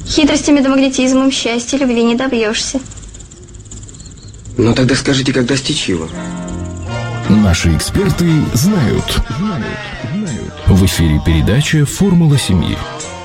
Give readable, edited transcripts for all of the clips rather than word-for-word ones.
Хитростями да магнетизмом счастья, любви не добьешься. Ну тогда скажите, как достичь его? Наши эксперты знают. В эфире передача «Формула семьи».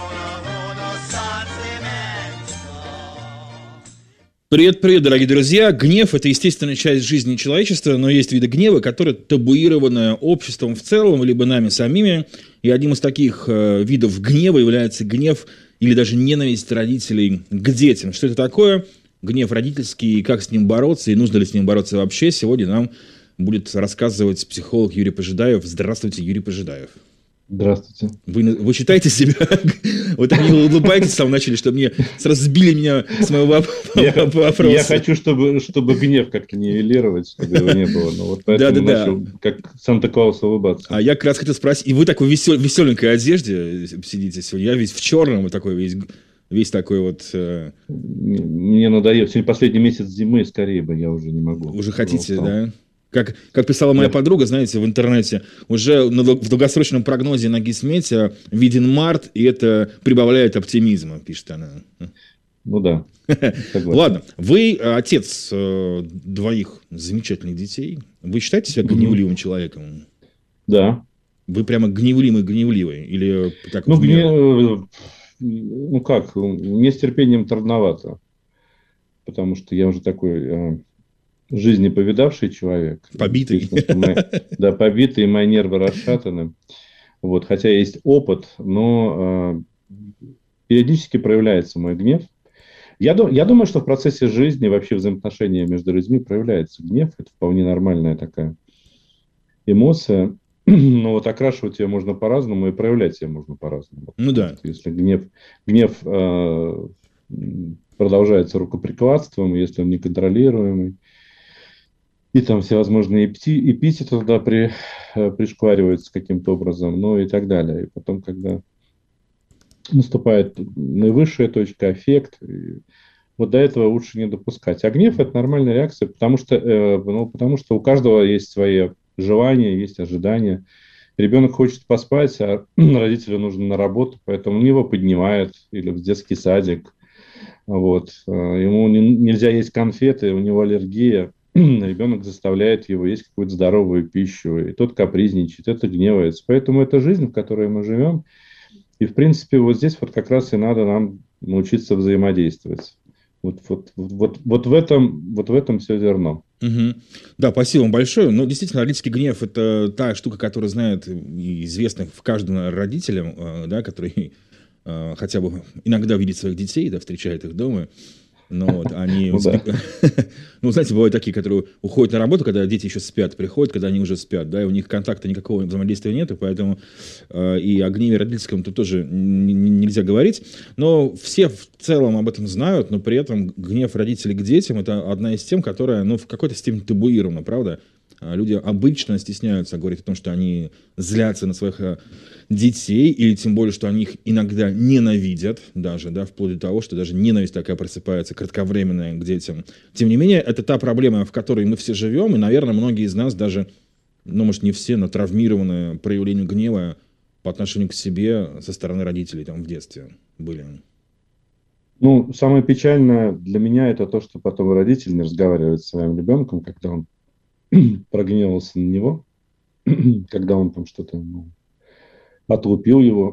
Привет, дорогие друзья. Гнев – это естественная часть жизни человечества, но есть виды гнева, которые табуированы обществом в целом, либо нами самими. И одним из таких видов гнева является гнев или даже ненависть родителей к детям. Что это такое? Гнев родительский, и как с ним бороться, и нужно ли с ним бороться вообще, сегодня нам будет рассказывать психолог Юрий Пожидаев. Здравствуйте, Юрий Пожидаев. Здравствуйте. Вы считаете себя... Вы так не улыбаетесь в самом начале, что мне сразу сбили меня с моего вопроса. Я хочу, чтобы гнев как-то нивелировать, чтобы его не было. Но вот поэтому начал как Санта-Клаус улыбаться. А я как раз хотел спросить, и вы такой веселенькой одежде сидите сегодня, я весь в черном, вот такой весь такой вот... Мне надоело. Сегодня последний месяц зимы, скорее бы, я уже не могу. Уже хотите, да? Как писала моя подруга, знаете, в интернете, уже в долгосрочном прогнозе на Гисмете виден март, и это прибавляет оптимизма, пишет она. Ну да. Ладно, вы отец двоих замечательных детей. Вы считаете себя гневливым человеком? Да. Вы прямо гневливый? Или так ну как, мне с терпением трудновато. Потому что я уже такой... жизни повидавший человек. Побитый. Да, побитый, и мои нервы расшатаны. Вот, хотя есть опыт, но периодически проявляется мой гнев. Я думаю, что в процессе жизни, вообще взаимоотношения между людьми проявляется гнев. Это вполне нормальная такая эмоция. Но вот окрашивать ее можно по-разному и проявлять ее можно по-разному. Ну да. Если гнев продолжается рукоприкладством, если он неконтролируемый, и там всевозможные эпитеты туда пришквариваются каким-то образом, ну и так далее. И потом, когда наступает наивысшая точка, аффект, вот до этого лучше не допускать. А гнев – это нормальная реакция, потому что у каждого есть свои желания, есть ожидания. Ребенок хочет поспать, а родителю нужно на работу, поэтому его поднимают или в детский садик. Вот. Ему нельзя есть конфеты, у него аллергия. Ребенок заставляет его есть какую-то здоровую пищу, и тот капризничает, это гневается. Поэтому это жизнь, в которой мы живем. И, в принципе, вот здесь вот как раз и надо нам научиться взаимодействовать. Вот в этом все зерно. Угу. Да, спасибо вам большое. Но действительно, родительский гнев – это та штука, которая знает и известна в каждом родителе, да, который хотя бы иногда видит своих детей, да, встречает их дома. Ну, вот, они... Ну, знаете, бывают такие, которые уходят на работу, когда дети еще спят, приходят, когда они уже спят, да, и у них контакта никакого взаимодействия нет, и поэтому и о гневе родительском тут тоже нельзя говорить. Но все в целом об этом знают, но при этом гнев родителей к детям – это одна из тем, которая, ну, в какой-то степени табуирована, правда? Люди обычно стесняются говорить о том, что они злятся на своих детей, или тем более, что они их иногда ненавидят, даже, да, вплоть до того, что даже ненависть такая просыпается, кратковременная к детям. Тем не менее, это та проблема, в которой мы все живем, и, наверное, многие из нас даже, ну, может, не все, но травмированы проявлением гнева по отношению к себе со стороны родителей там в детстве были. Ну, самое печальное для меня это то, что потом родитель не разговаривает с своим ребенком, когда он прогневался на него, когда он там что-то отлупил его.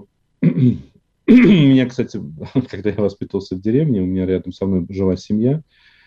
Меня, кстати, когда я воспитывался в деревне, у меня рядом со мной жила семья,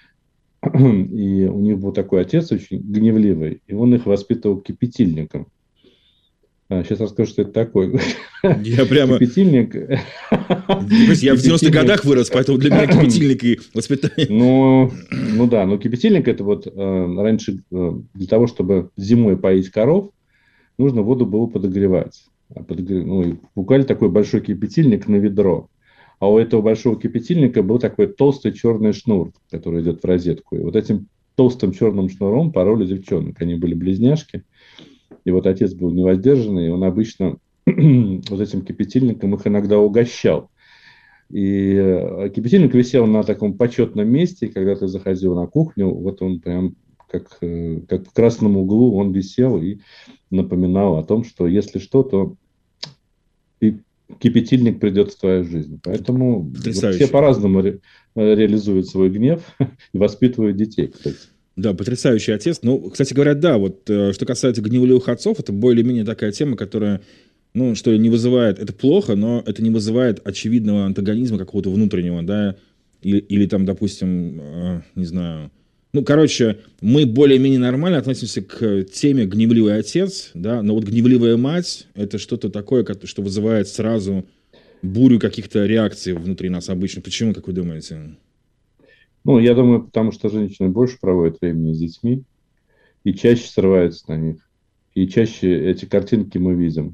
и у них был такой отец очень гневливый, и он их воспитывал кипятильником. Сейчас расскажу, что это такое. Я прямо... Кипятильник... Я в 90-х годах вырос, поэтому для меня кипятильник и воспитание... Ну да, но кипятильник это вот раньше для того, чтобы зимой поить коров, нужно воду было подогревать. Буквально такой большой кипятильник на ведро. А у этого большого кипятильника был такой толстый черный шнур, который идет в розетку. И вот этим толстым черным шнуром пороли девчонок. Они были близняшки. И вот отец был невоздержанный, и он обычно вот этим кипятильником их иногда угощал. И кипятильник висел на таком почетном месте, и когда ты заходил на кухню, вот он прям как в красном углу он висел и напоминал о том, что если что, то кипятильник придет в твою жизнь. Поэтому вот Потрясающе. все по-разному реализуют свой гнев и воспитывают детей, кстати. Да, потрясающий отец. Ну, кстати говоря, да, вот что касается гневливых отцов, это более-менее такая тема, которая, ну, что ли, не вызывает, это плохо, но это не вызывает очевидного антагонизма какого-то внутреннего, да, или там, допустим, не знаю, ну, короче, мы более-менее нормально относимся к теме гневливый отец, да, но вот гневливая мать, это что-то такое, что вызывает сразу бурю каких-то реакций внутри нас обычно. Почему, как вы думаете? Ну, я думаю, потому что женщины больше проводят времени с детьми и чаще срываются на них. И чаще эти картинки мы видим,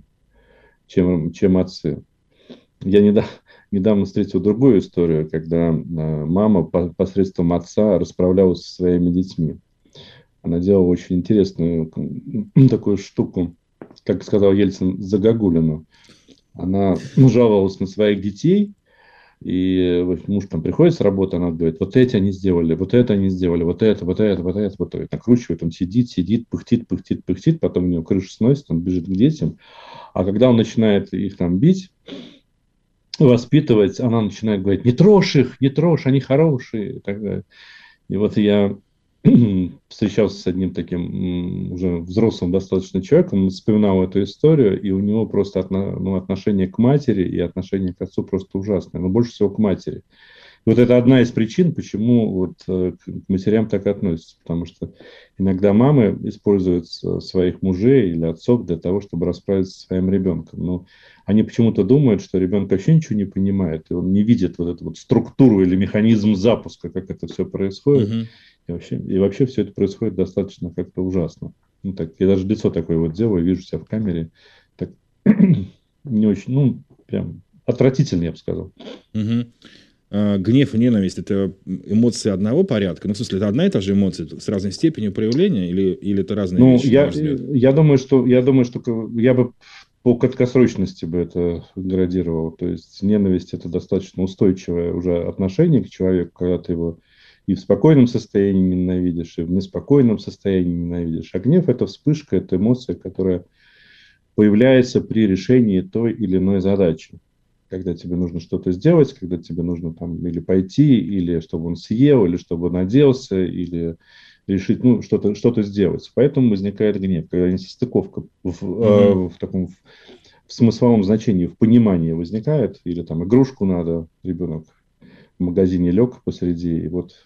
чем отцы. Я недавно встретил другую историю, когда мама посредством отца расправлялась со своими детьми. Она делала очень интересную такую штуку, как сказал Ельцин, загогулину. Она жаловалась на своих детей, и муж там приходит с работы, она говорит, вот эти они сделали, вот это они сделали, вот это, вот это, вот это, вот это. Накручивает, он сидит, пыхтит, потом у него крышу сносит, он бежит к детям. А когда он начинает их там бить, воспитывать, она начинает говорить, не трожь их, не трожь, они хорошие, и так далее. И вот я встречался с одним таким уже взрослым достаточно человеком, он вспоминал эту историю, и у него просто отношение к матери и отношение к отцу просто ужасное, но больше всего к матери. И вот это одна из причин, почему вот к матерям так относятся, потому что иногда мамы используют своих мужей или отцов для того, чтобы расправиться со своим ребенком. Но они почему-то думают, что ребенок вообще ничего не понимает, и он не видит вот эту вот структуру или механизм запуска, как это все происходит. Мгм. И вообще все это происходит достаточно как-то ужасно. Ну, так, я даже лицо такое вот делаю, вижу себя в камере. Так, не очень, ну, прям отвратительно, я бы сказал. Мгм. Гнев и ненависть – это эмоции одного порядка? Ну, в смысле, это одна и та же эмоция с разной степенью проявления или это разные Ну, вещи, на ваш взгляд? я думаю, что я бы по краткосрочности бы это градировал. То есть ненависть – это достаточно устойчивое уже отношение к человеку, когда ты его и в спокойном состоянии ненавидишь, и в неспокойном состоянии ненавидишь. А гнев – это вспышка, это эмоция, которая появляется при решении той или иной задачи. Когда тебе нужно что-то сделать, когда тебе нужно там или пойти, или чтобы он съел, или чтобы он оделся, или решить, ну, что-то сделать. Поэтому возникает гнев, когда несостыковка в таком в смысловом значении, в понимании возникает, или там игрушку надо, ребенок в магазине лег посреди, и вот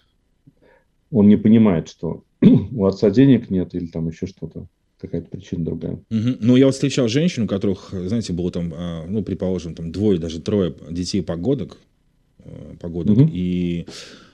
он не понимает, что у отца денег нет, или там еще что-то, какая-то причина другая. Мгм. Ну, я вот встречал женщин, у которых, знаете, было там, ну, предположим, там 2, даже 3 детей погодок, Мгм. и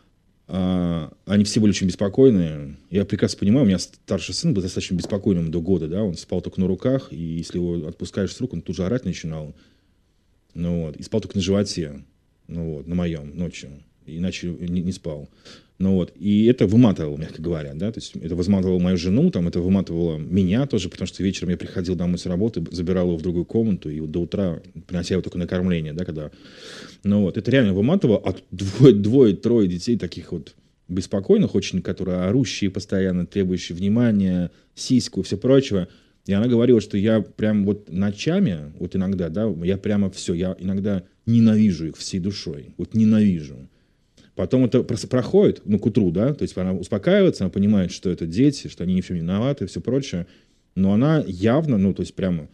они все были очень беспокойные. Я прекрасно понимаю, у меня старший сын был достаточно беспокойным до года, да, он спал только на руках, и если его отпускаешь с рук, он тут же орать начинал, ну вот, и спал только на животе, ну вот, на моем, ночью, иначе не спал. Ну вот, и это выматывало, мягко говоря, да, то есть это выматывало мою жену, там, это выматывало меня тоже, потому что вечером я приходил домой с работы, забирал его в другую комнату, и вот до утра принося его только на кормление, да, когда, ну вот, это реально выматывало, а двое-трое детей таких вот беспокойных очень, которые орущие постоянно, требующие внимания, сиську и все прочего, и она говорила, что я прям вот ночами, вот иногда, да, я прямо все, я иногда ненавижу их всей душой, вот ненавижу. Потом это проходит, ну, к утру, да, то есть она успокаивается, она понимает, что это дети, что они ни в чем не виноваты и все прочее, но она явно, ну, то есть прямо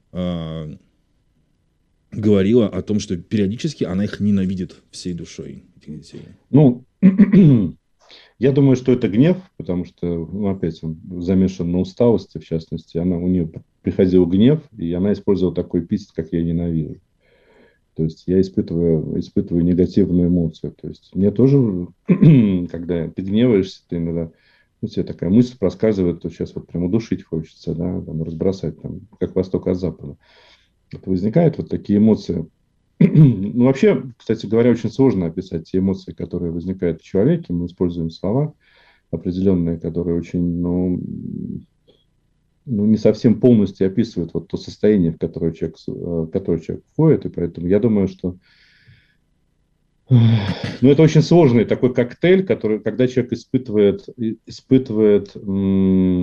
говорила о том, что периодически она их ненавидит всей душой, этих детей. Ну, я думаю, что это гнев, потому что, ну, опять он замешан на усталости, в частности. У нее приходил гнев, и она использовала такой эпитет, как «я ненавижу». То есть я испытываю негативную эмоцию. То есть мне тоже, когда ты гневаешься, ты иногда, у тебя такая мысль проскальзывает, то сейчас вот прям удушить хочется, да, там, разбросать, там, как восток от запада. Вот возникают вот такие эмоции. Ну, вообще, кстати говоря, очень сложно описать те эмоции, которые возникают в человеке. Мы используем слова определенные, которые очень, ну, не совсем полностью описывают вот то состояние, в которое человек входит. И поэтому я думаю, что это очень сложный такой коктейль, который, когда человек испытывает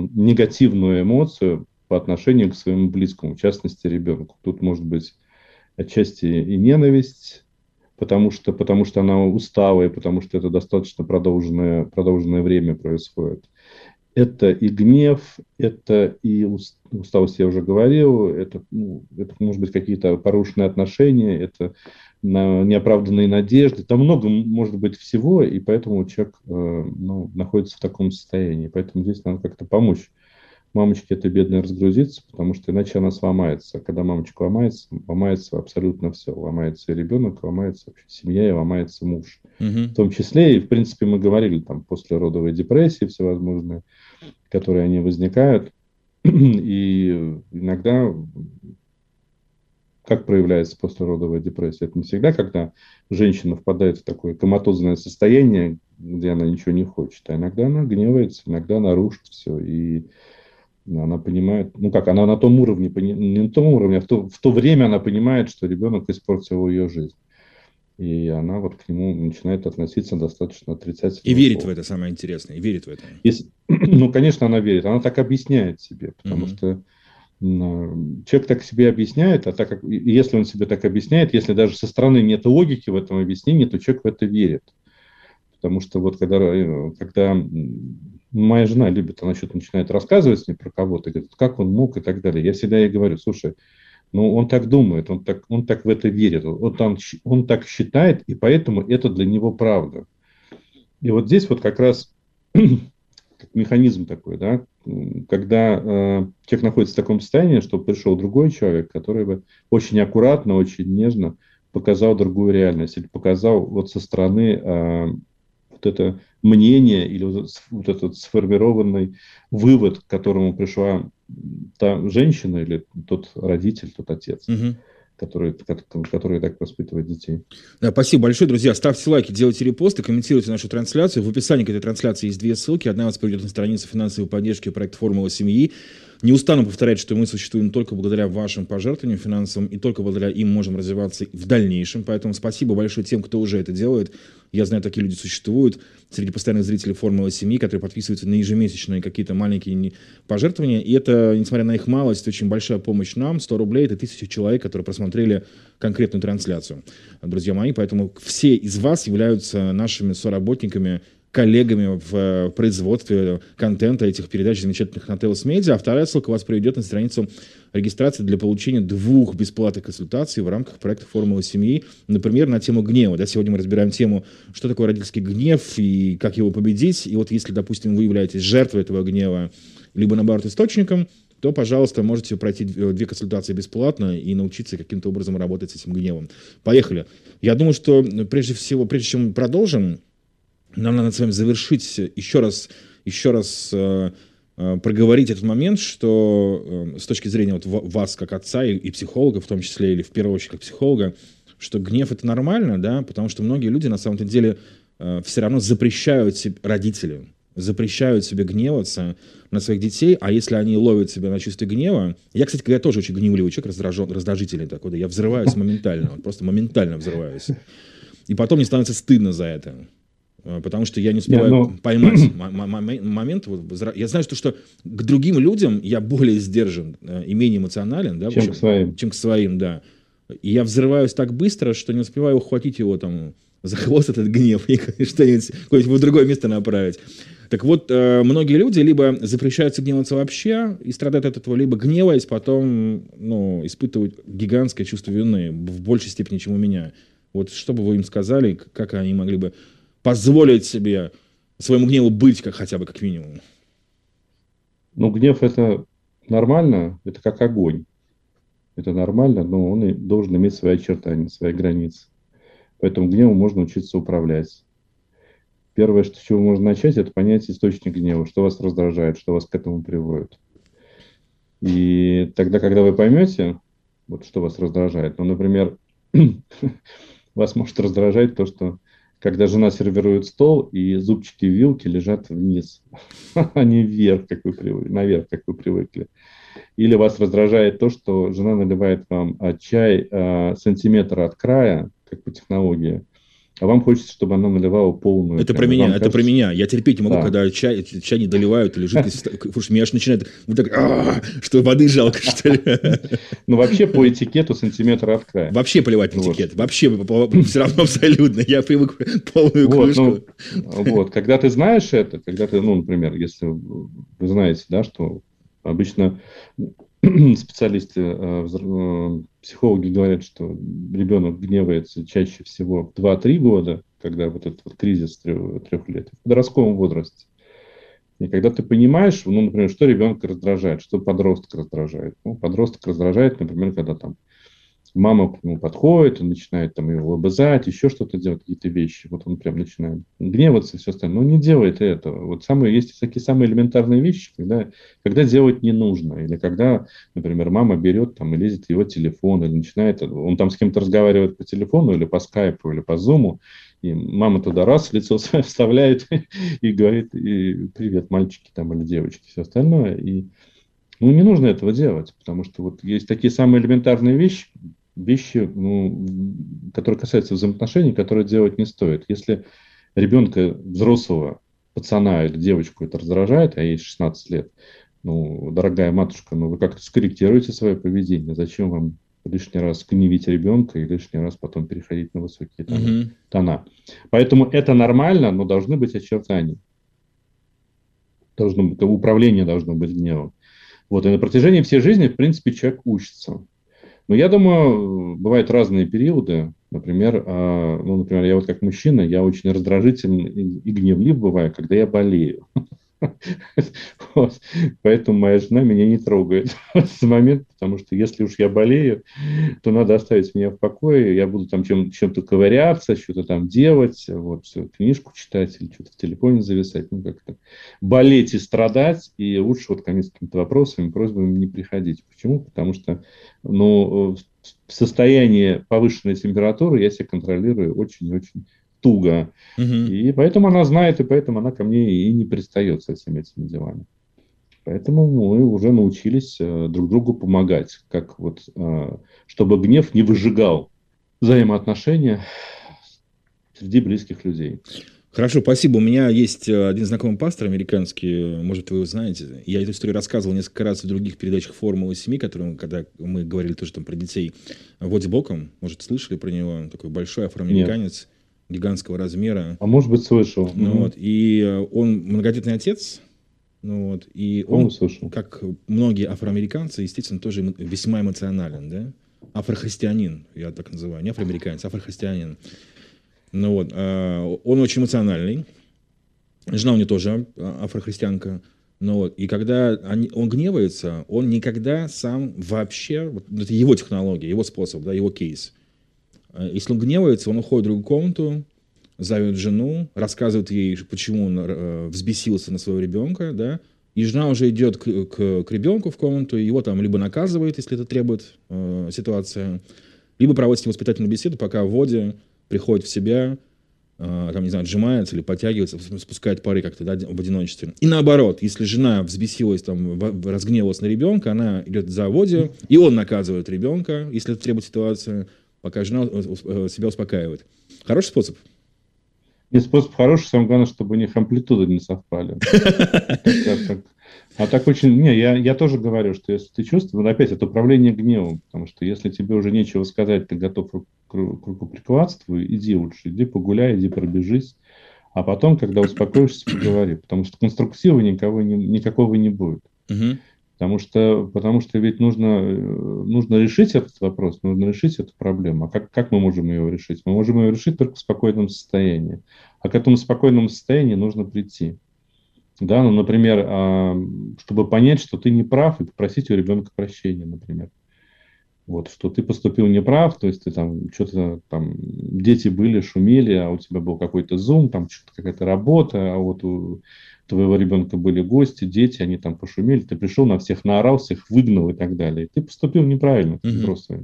негативную эмоцию по отношению к своему близкому, в частности, ребенку. Тут может быть отчасти и ненависть, потому что она устала, и потому что это достаточно продолженное время происходит. Это и гнев, это и усталость, я уже говорил, это может быть какие-то порушенные отношения, это неоправданные надежды. Там много может быть всего, и поэтому человек находится в таком состоянии. Поэтому здесь надо как-то помочь мамочке этой бедной разгрузиться, потому что иначе она сломается. А когда мамочка ломается, ломается абсолютно все. Ломается и ребенок, ломается вообще семья, и ломается муж. В том числе, и в принципе мы говорили, там послеродовые депрессии всевозможные, которые они возникают. И иногда, как проявляется послеродовая депрессия? Это не всегда, когда женщина впадает в такое коматозное состояние, где она ничего не хочет, а иногда она гневается, иногда она рушит все, и она понимает, она на том уровне, не на том уровне, а в то время она понимает, что ребенок испортил ее жизнь. И она вот к нему начинает относиться достаточно отрицательно. И верит в это, самое интересное, и верит в это. Конечно, она верит. Она так объясняет себе, потому что человек так себе объясняет, а так как, если он себе так объясняет, если даже со стороны нет логики в этом объяснении, то человек в это верит. Потому что вот когда моя жена любит, она что-то начинает рассказывать мне про кого-то, говорит, как он мог и так далее. Я всегда ей говорю, слушай, он так думает, он так в это верит, он так считает, и поэтому это для него правда. И вот здесь вот как раз как механизм такой, да, когда человек находится в таком состоянии, что пришел другой человек, который бы очень аккуратно, очень нежно показал другую реальность, или показал вот со стороны вот это мнение или вот этот сформированный вывод, к которому пришла та женщина или тот родитель, тот отец, который так воспитывает детей. Да, спасибо большое, друзья. Ставьте лайки, делайте репосты, комментируйте нашу трансляцию. В описании к этой трансляции есть 2 ссылки. Одна вас приведет на страницу финансовой поддержки проекта «Формула семьи». Не устану повторять, что мы существуем только благодаря вашим пожертвованиям финансовым, и только благодаря им можем развиваться в дальнейшем. Поэтому спасибо большое тем, кто уже это делает. Я знаю, такие люди существуют среди постоянных зрителей «Формулы семьи», которые подписываются на ежемесячные какие-то маленькие пожертвования. И это, несмотря на их малость, очень большая помощь нам. 100 рублей – это 1000 человек, которые просмотрели конкретную трансляцию, друзья мои. Поэтому все из вас являются нашими соработниками, коллегами в производстве контента этих передач замечательных на Telos Media. А вторая ссылка вас приведет на страницу регистрации для получения 2 бесплатных консультаций в рамках проекта «Формула семьи». Например, на тему гнева. Да, сегодня мы разбираем тему, что такое родительский гнев и как его победить. И вот если, допустим, вы являетесь жертвой этого гнева, либо, наоборот, источником, то, пожалуйста, можете пройти 2 консультации бесплатно и научиться каким-то образом работать с этим гневом. Поехали. Я думаю, что прежде чем мы продолжим, нам надо с вами завершить еще раз проговорить этот момент, что с точки зрения вот вас как отца и психолога, в том числе, или в первую очередь как психолога, что гнев это нормально, да, потому что многие люди на самом деле все равно запрещают себе, родители запрещают себе гневаться на своих детей, а если они ловят себя на чувстве гнева... Я, кстати, я тоже очень гневливый человек, раздражительный такой, да, я взрываюсь моментально, просто моментально взрываюсь. И потом мне становится стыдно за это. Потому что я не успеваю поймать момент. Я знаю, что к другим людям я более сдержан и менее эмоционален, да, чем к своим, да. И я взрываюсь так быстро, что не успеваю ухватить его там за хвост, этот гнев, и что-нибудь в другое место направить. Так вот, многие люди либо запрещаются гневаться вообще и страдают от этого, либо гневаясь, потом испытывают гигантское чувство вины в большей степени, чем у меня. Вот что бы вы им сказали, как они могли бы позволить себе своему гневу быть хотя бы как минимум? Гнев это нормально, это как огонь. Это нормально, но он и должен иметь свои очертания, свои границы. Поэтому гневом можно учиться управлять. Первое, с чего можно начать, это понять источник гнева, что вас раздражает, что вас к этому приводит. И тогда, когда вы поймете, вот что вас раздражает, например, вас может раздражать то, что когда жена сервирует стол, и зубчики вилки лежат вниз, а не вверх, наверх, как вы привыкли. Или вас раздражает то, что жена наливает вам чай сантиметр от края, как по технологии, а вам хочется, чтобы она наливала полную. Это прям, про и меня, вам это кажется, про меня. Я терпеть не могу, да. когда чай не доливают или жидкость. Потому что меня аж начинает вот так, что воды жалко, что ли. Ну, вообще по этикету сантиметр от края. Вообще плевать на Вот. этикет. Вообще все равно абсолютно. Я привык полную Вот, кружку. вот, когда ты знаешь это, когда ты, ну, например, если вы знаете, да, что обычно специалисты, психологи говорят, что ребенок гневается чаще всего в 2-3 года, когда вот этот вот кризис 3 лет, в подростковом возрасте. И когда ты понимаешь, ну, например, что ребенка раздражает, что подростка раздражает. Ну, подросток раздражает, например, когда там мама к нему подходит, он начинает там его лобызать, еще что-то делать, какие-то вещи. Вот он прям начинает гневаться и все остальное. Но не делает этого. Вот есть такие самые элементарные вещи, когда делать не нужно. Или когда, например, мама берет там и лезет в его телефон, или начинает, он там с кем-то разговаривает по телефону, или по скайпу, или по зуму, и мама туда раз лицо свое вставляет и говорит, и, привет, мальчики там или девочки, все остальное. И ну, не нужно этого делать, потому что вот есть такие самые элементарные вещи, ну, которые касаются взаимоотношений, которые делать не стоит. Если ребенка, взрослого пацана или девочку это раздражает, а ей 16 лет, ну, дорогая матушка, ну, вы как-то скорректируете свое поведение. Зачем вам лишний раз гневить ребенка и лишний раз потом переходить на высокие тона? Поэтому это нормально, но должны быть очертания. Управление должно быть гневом. Вот, и на протяжении всей жизни, в принципе, человек учится. Но я думаю, бывают разные периоды. Например, я вот как мужчина, я очень раздражительный и гневлив бываю, когда я болею. Вот. Поэтому моя жена меня не трогает в этот момент, потому что если уж я болею, то надо оставить меня в покое, я буду там чем-то ковыряться, что-то там делать, вот, книжку читать или что-то в телефоне зависать, ну, как-то болеть и страдать, и лучше вот ко мне с какими-то вопросами, просьбами не приходить. Почему? Потому что, ну, в состоянии повышенной температуры я себя контролирую очень-очень туго. И поэтому она знает, и поэтому она ко мне и не пристает со всеми этими делами. Поэтому мы уже научились друг другу помогать, как вот, чтобы гнев не выжигал взаимоотношения среди близких людей. Хорошо, спасибо. У меня есть один знакомый пастор американский, может, вы его знаете. Я эту историю рассказывал несколько раз в других передачах «Формулы семьи», когда мы говорили тоже там про детей. Води Боком, может, слышали про него? Такой большой афроамериканец. Нет. Гигантского размера. А может быть, слышал. Ну, вот, и он многодетный отец. Ну, вот, и он, как многие афроамериканцы, естественно, тоже весьма эмоционален. Да? Афрохристианин, я так называю. Не афроамериканец, афрохристианин. Ну, вот, он очень эмоциональный. Жена у него тоже афрохристианка. Ну, вот, и когда он гневается, он никогда сам вообще... Вот, это его технология, его способ, да, его кейс. Если он гневается, он уходит в другую комнату, зовет жену, рассказывает ей, почему он взбесился на своего ребенка, да, и жена уже идет к ребенку в комнату, и его там либо наказывает, если это требует ситуация, либо проводит с ним воспитательную беседу, пока Води приходит в себя, там, не знаю, отжимается или подтягивается, спускает пары как-то, да, в одиночестве. И наоборот, если жена взбесилась, там, разгневалась на ребенка, она идет за Води, и он наказывает ребенка, если это требует ситуация, пока жена себя успокаивает. Хороший способ? Нет, способ хороший, самое главное, чтобы у них амплитуды не совпали. А так очень... Не, я тоже говорю, что если ты чувствуешь... Опять, это управление гневом, потому что если тебе уже нечего сказать, ты готов к рукоприкладству, иди лучше, иди погуляй, иди пробежись, а потом, когда успокоишься, поговори, потому что конструктива никакого не будет. Потому что ведь нужно решить этот вопрос, нужно решить эту проблему. А как мы можем ее решить? Мы можем ее решить только в спокойном состоянии. А к этому спокойному состоянию нужно прийти. Да, ну, например, чтобы понять, что ты не прав, и попросить у ребенка прощения, например. Вот, что ты поступил неправ, то есть ты там что-то там, дети были, шумели, а у тебя был какой-то зум, там что-то какая-то работа, а вот у твоего ребенка были гости, дети, они там пошумели, ты пришел, на всех наорал, всех выгнал и так далее. Ты поступил неправильно. Просто,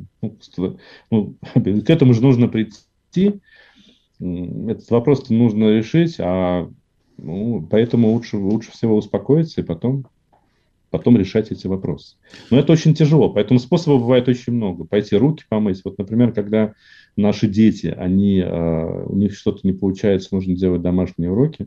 к этому же нужно прийти, этот вопрос нужно решить, поэтому лучше всего успокоиться и потом потом решать эти вопросы. Но это очень тяжело, поэтому способов бывает очень много. Пойти руки помыть. Вот, например, когда наши дети, у них что-то не получается, нужно делать домашние уроки,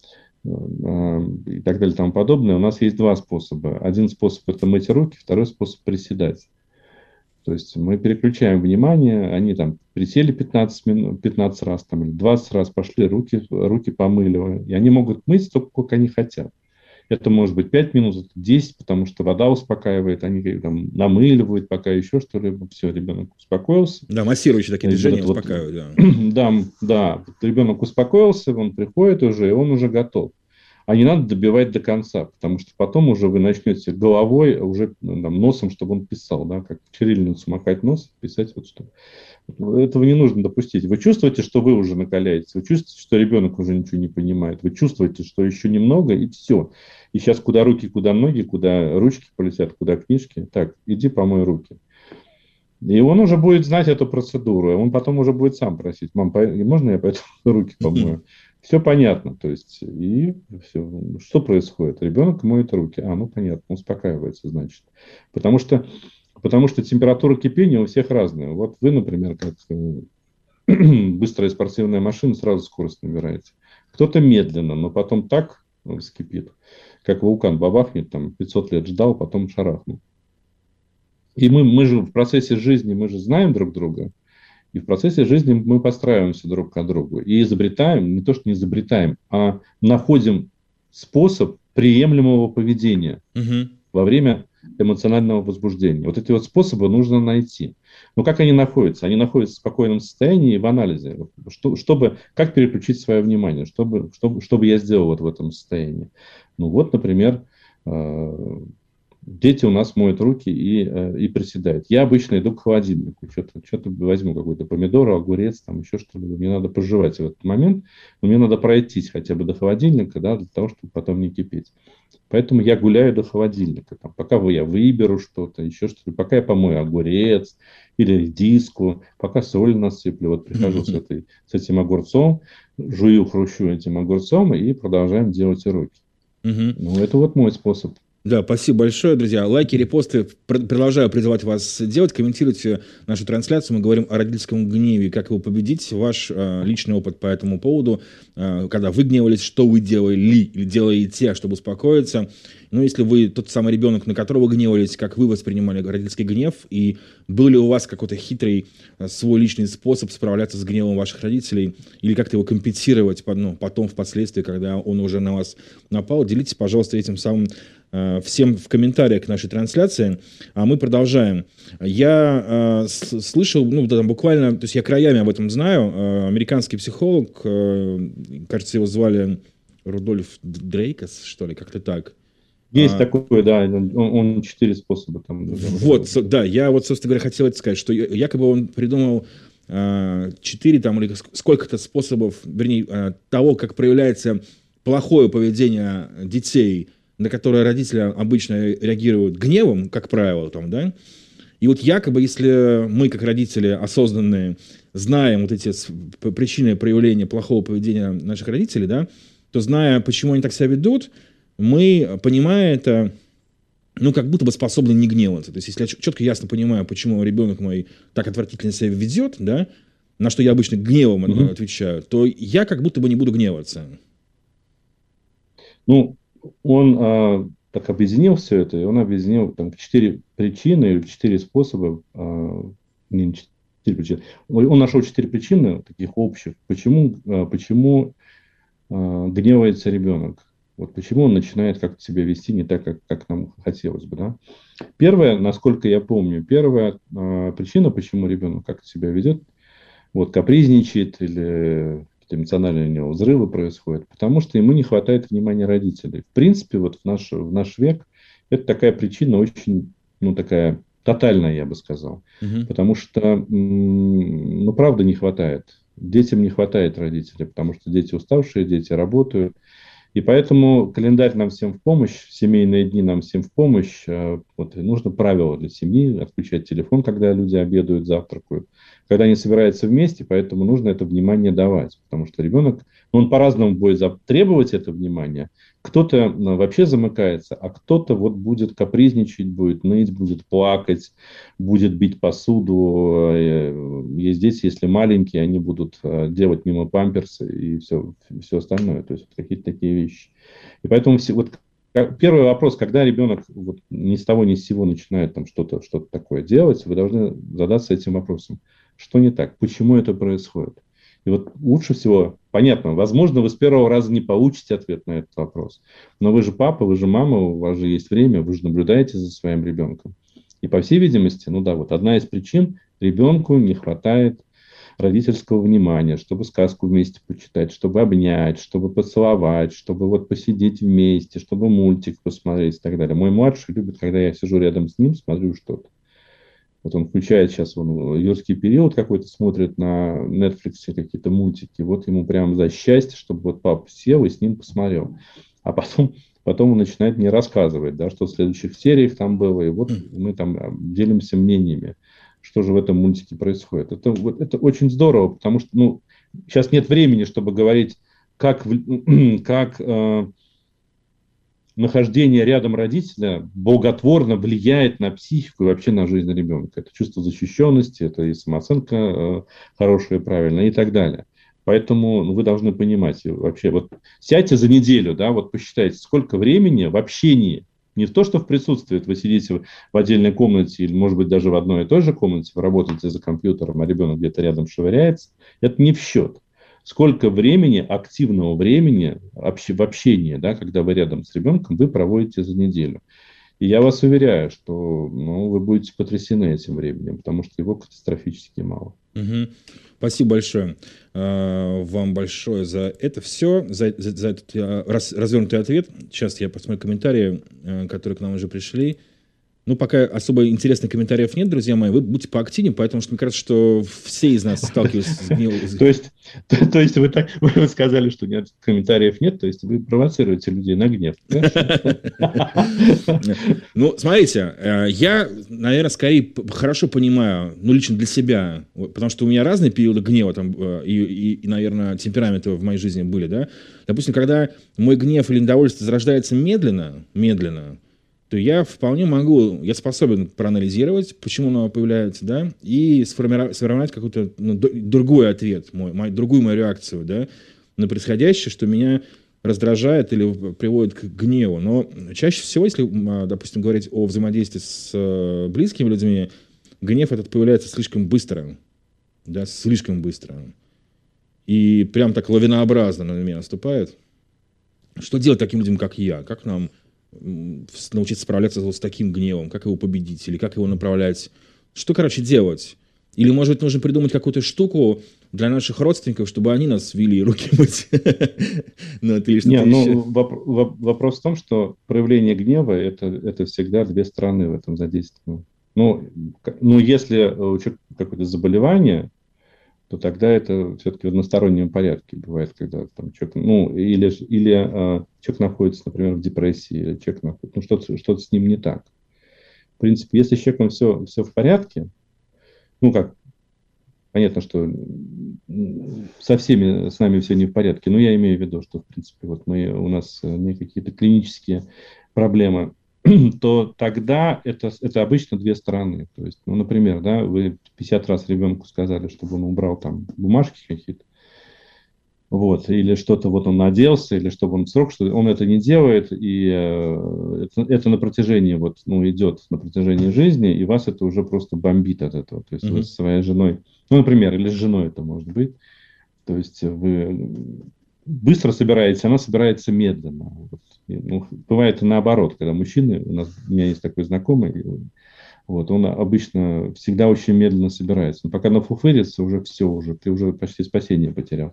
и так далее и тому подобное. У нас есть два способа. Один способ – это мыть руки, второй способ – приседать. То есть мы переключаем внимание, они там присели 15 раз там, или 20 раз, пошли, руки помыли. И они могут мыть столько, сколько они хотят. Это может быть 5 минут, это 10, потому что вода успокаивает, они там намыливают, пока еще что-либо. Все, ребенок успокоился. Да, массирующие такие движения Вот, успокаивают. да, ребенок успокоился, он приходит уже, и он уже готов. А не надо добивать до конца, потому что потом уже вы начнете головой, уже там, носом, чтобы он писал, да, как чернильницу макать нос, писать вот что. Этого не нужно допустить. Вы чувствуете, что вы уже накаляетесь, вы чувствуете, что ребенок уже ничего не понимает, вы чувствуете, что еще немного, и все. И сейчас куда руки, куда ноги, куда ручки полетят, куда книжки. Так, иди помой руки. И он уже будет знать эту процедуру, и он потом уже будет сам просить: мам, можно я пойду руки помою? Все понятно, то есть, и все. Что происходит? Ребенок моет руки. Ну понятно, успокаивается, значит. Потому что температура кипения у всех разная. Вот вы, например, как быстрая спортивная машина, сразу скорость набираете. Кто-то медленно, но потом так вскипит, как вулкан бабахнет, там 500 лет ждал, потом шарахнул. И мы же в процессе жизни, мы же знаем друг друга. И в процессе жизни мы подстраиваемся друг к другу. И изобретаем, не то что не изобретаем, а находим способ приемлемого поведения во время эмоционального возбуждения. Вот эти вот способы нужно найти. Но как они находятся? Они находятся в спокойном состоянии и в анализе. Как переключить свое внимание? Чтобы я сделал вот в этом состоянии? Ну вот, например, дети у нас моют руки и приседают. Я обычно иду к холодильнику, что-то возьму, какой-то помидор, огурец, там еще что-то. Мне надо пожевать в этот момент, но мне надо пройтись хотя бы до холодильника, да, для того, чтобы потом не кипеть. Поэтому я гуляю до холодильника, пока я выберу что-то, еще что-то, пока я помою огурец или редиску, пока соль насыплю. Вот прихожу с этим огурцом, жую, хрущу этим огурцом и продолжаем делать уроки. Ну, это вот мой способ. Да, спасибо большое, друзья. Лайки, репосты. Продолжаю призывать вас делать. Комментируйте нашу трансляцию. Мы говорим о родительском гневе, как его победить. Ваш личный опыт по этому поводу. Когда вы гневались, что вы делали или делаете, чтобы успокоиться. Ну, если вы тот самый ребенок, на которого гневались, как вы воспринимали родительский гнев, и был ли у вас какой-то хитрый свой личный способ справляться с гневом ваших родителей, или как-то его компенсировать потом, впоследствии, когда он уже на вас напал, делитесь, пожалуйста, этим самым всем в комментариях к нашей трансляции. А мы продолжаем. Я слышал, буквально, то есть я краями об этом знаю, американский психолог, кажется, его звали Рудольф Дрейкос, что ли, как-то так. Есть такое, да, он 4 способа там. Вот, да, я вот, собственно говоря, хотел это сказать, что якобы он придумал 4 там или сколько-то способов, вернее, того, как проявляется плохое поведение детей, на которое родители обычно реагируют гневом, как правило, там, да. И вот якобы, если мы, как родители осознанные, знаем вот эти причины проявления плохого поведения наших родителей, да, то зная, почему они так себя ведут, мы, понимая это, как будто бы способны не гневаться. То есть, если я четко, ясно понимаю, почему ребенок мой так отвратительно себя ведет, да, на что я обычно гневом отвечаю, то я как будто бы не буду гневаться. Он так объединил все это, и он объединил там 4 причины или 4 способа, не 4 причины. Он нашел 4 причины таких общих, почему гневается ребенок. Вот почему он начинает как-то себя вести не так, как нам хотелось бы. Да? Первая, насколько я помню, причина, почему ребенок как-то себя ведет, капризничает или какие-то эмоциональные у него взрывы происходят, потому что ему не хватает внимания родителей. В принципе, в наш век это такая причина очень, такая тотальная, я бы сказал. Потому что, правда, не хватает. Детям не хватает родителей, потому что дети уставшие, дети работают. И поэтому календарь нам всем в помощь, семейные дни нам всем в помощь. Нужно правило для семьи, отключать телефон, когда люди обедают, завтракают, когда они собираются вместе, поэтому нужно это внимание давать. Потому что ребенок, он по-разному будет требовать это внимание. кто-то вообще замыкается, а кто-то вот будет капризничать, будет ныть, будет плакать, будет бить посуду. Есть дети, если маленькие, они будут делать мимо памперсы и все остальное. То есть какие-то такие вещи. И поэтому первый вопрос, когда ребенок вот ни с того ни с сего начинает там что-то такое делать, вы должны задаться этим вопросом. Что не так? Почему это происходит? И вот лучше всего, понятно, возможно, вы с первого раза не получите ответ на этот вопрос. Но вы же папа, вы же мама, у вас же есть время, вы же наблюдаете за своим ребенком. И по всей видимости, ну да, вот одна из причин, ребенку не хватает родительского внимания, чтобы сказку вместе почитать, чтобы обнять, чтобы поцеловать, чтобы вот посидеть вместе, чтобы мультик посмотреть и так далее. Мой младший любит, когда я сижу рядом с ним, смотрю что-то. Вот он включает сейчас, он юрский период какой-то, смотрит на Netflix какие-то мультики. Вот ему прям за счастье, чтобы вот папа сел и с ним посмотрел. А потом он начинает мне рассказывать, да, что в следующих сериях там было. И вот мы там делимся мнениями, что же в этом мультике происходит. Это очень здорово, потому что сейчас нет времени, чтобы говорить, как нахождение рядом родителя благотворно влияет на психику и вообще на жизнь ребенка. Это чувство защищенности, это и самооценка хорошая, правильная и так далее. Поэтому вы должны понимать, вообще, вот сядьте за неделю, да, вот посчитайте, сколько времени в общении, не в то, что в присутствии, вы сидите в отдельной комнате или, может быть, даже в одной и той же комнате, вы работаете за компьютером, а ребенок где-то рядом швыряется, это не в счет. Сколько времени, активного времени в общении, да, когда вы рядом с ребенком, вы проводите за неделю. И я вас уверяю, что вы будете потрясены этим временем, потому что его катастрофически мало. Угу. Спасибо большое вам большое за это все, за этот развернутый ответ. Сейчас я посмотрю комментарии, которые к нам уже пришли. Пока особо интересных комментариев нет, друзья мои, вы будьте поактивнее, потому что мне кажется, что все из нас сталкиваются с гневом. То есть вы сказали, что нет, комментариев нет, то есть вы провоцируете людей на гнев. Смотрите, я, наверное, скорее хорошо понимаю, лично для себя, потому что у меня разные периоды гнева там, и, наверное, темпераменты в моей жизни были, да. Допустим, когда мой гнев или недовольство зарождается медленно, то я вполне могу, я способен проанализировать, почему оно появляется, да, и сформировать какой-то другой ответ, другую мою реакцию, да, на происходящее, что меня раздражает или приводит к гневу. Но чаще всего, если, допустим, говорить о взаимодействии с близкими людьми, гнев этот появляется слишком быстро, да, слишком быстро. И прям так лавинообразно на меня наступает. Что делать таким людям, как я? Как нам научиться справляться вот с таким гневом, как его победить, или как его направлять, что, делать. Или, может быть, нужно придумать какую-то штуку для наших родственников, чтобы они нас вели руки мыть. Вопрос в том, что проявление гнева – это всегда две стороны в этом задействовании. Если у человека какое-то заболевание, то тогда это все-таки в одностороннем порядке бывает, когда там человек, или человек находится, например, в депрессии, или человек находится, что-то с ним не так. В принципе, если с человеком все в порядке, понятно, что со всеми с нами все не в порядке, но я имею в виду, что, в принципе, у нас не какие-то клинические проблемы, то тогда это обычно две стороны. То есть, например, да, вы 50 раз ребенку сказали, чтобы он убрал там бумажки какие-то, или что-то он оделся, или чтобы он в срок, что он это не делает, и это на протяжении идет на протяжении жизни, и вас это уже просто бомбит от этого. То есть вы со своей женой, например, или с женой это может быть, то есть вы быстро собираетесь, она собирается медленно. Бывает и наоборот, когда мужчины, у меня есть такой знакомый, он обычно всегда очень медленно собирается. Но пока нафуфырится, ты уже почти спасение потерял.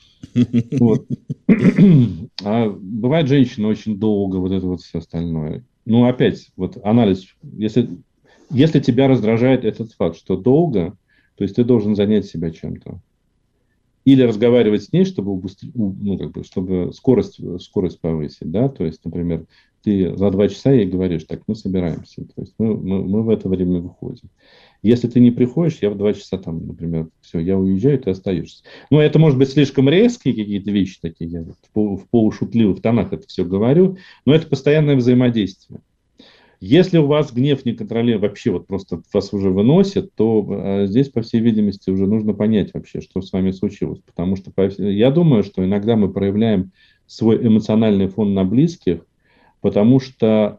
А бывает, женщина очень долго, это все остальное. Опять, анализ. Если тебя раздражает этот факт, что долго, то есть ты должен занять себя чем-то. Или разговаривать с ней, чтобы чтобы скорость повысить, да, то есть, например, ты за 2 часа ей говоришь, так, мы собираемся, то есть мы в это время выходим. Если ты не приходишь, я в 2 часа там, например, все, я уезжаю, ты остаешься. Ну, это может быть слишком резкие какие-то вещи такие, я вот в полушутливых тонах это все говорю, но это постоянное взаимодействие. Если у вас гнев не контролирует, вообще вот просто вас уже выносит, то здесь, по всей видимости, уже нужно понять вообще, что с вами случилось. Потому что я думаю, что иногда мы проявляем свой эмоциональный фон на близких, потому что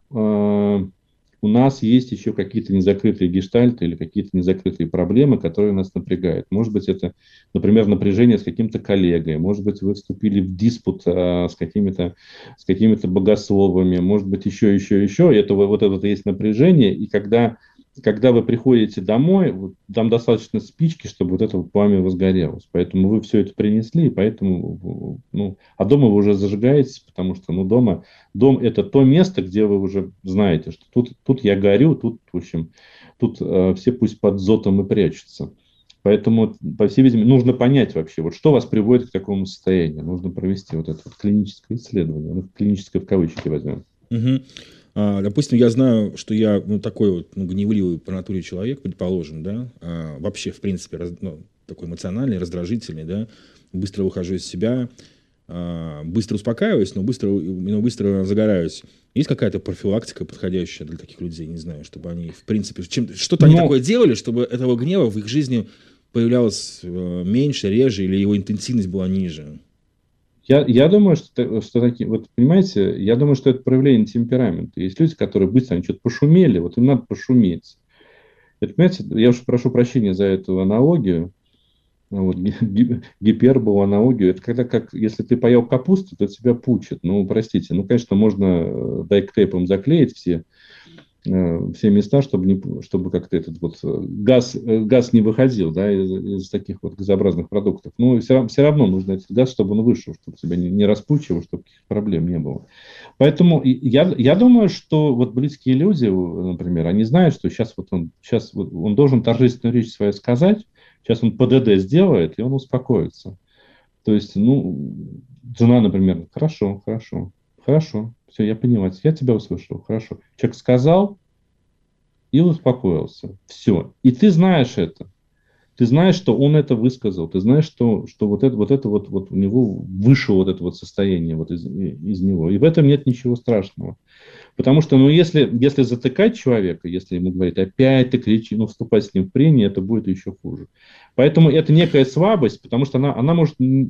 у нас есть еще какие-то незакрытые гештальты или какие-то незакрытые проблемы, которые нас напрягают. Может быть, это, например, напряжение с каким-то коллегой, может быть, вы вступили в диспут с какими-то богословами, может быть, еще. И это вот это есть напряжение, и когда вы приходите домой, вот, там достаточно спички, чтобы вот это вот пламя возгорелось. Поэтому вы все это принесли, и поэтому, а дома вы уже зажигаетесь, потому что, дом это то место, где вы уже знаете, что тут я горю, тут, в общем, тут все пусть под зотом и прячутся. Поэтому, по всей видимости, нужно понять вообще, вот что вас приводит к такому состоянию. Нужно провести вот это вот клиническое исследование, клиническое в кавычки возьмем. Угу. Допустим, я знаю, что я такой вот гневливый по натуре человек, предположим, да, вообще, в принципе, такой эмоциональный, раздражительный, да, быстро выхожу из себя, быстро успокаиваюсь, но быстро загораюсь. Есть какая-то профилактика подходящая для таких людей, не знаю, чтобы они, в принципе, что-то они такое делали, чтобы этого гнева в их жизни появлялось меньше, реже, или его интенсивность была ниже? Я думаю, что такие, вот понимаете, я думаю, что это проявление темперамента. Есть люди, которые быстро, они что-то пошумели, вот им надо пошуметь. Это, понимаете, я уж прошу прощения за эту аналогию, вот, гиперболу, аналогию. Это когда, если ты поел капусту, то тебя пучит. Ну, простите, конечно, можно дайктейпом заклеить все места, чтобы как-то этот вот газ не выходил, да, из таких вот газообразных продуктов. Но все равно нужно этот газ, чтобы он вышел, чтобы тебя не распучивало, чтобы каких проблем не было. Поэтому я думаю, что вот близкие люди, например, они знают, что сейчас он должен торжественную речь свою сказать, сейчас он ПДД сделает, и он успокоится. То есть, жена, например, хорошо, все, я поняла, я тебя услышал, хорошо. Человек сказал и успокоился. Все. И ты знаешь это. Ты знаешь, что он это высказал. Ты знаешь, что вот это у него вышло вот это вот состояние вот из него. И в этом нет ничего страшного. Потому что, если затыкать человека, если ему говорить, опять ты кричи, вступать с ним в прения, это будет еще хуже. Поэтому это некая слабость, потому что она может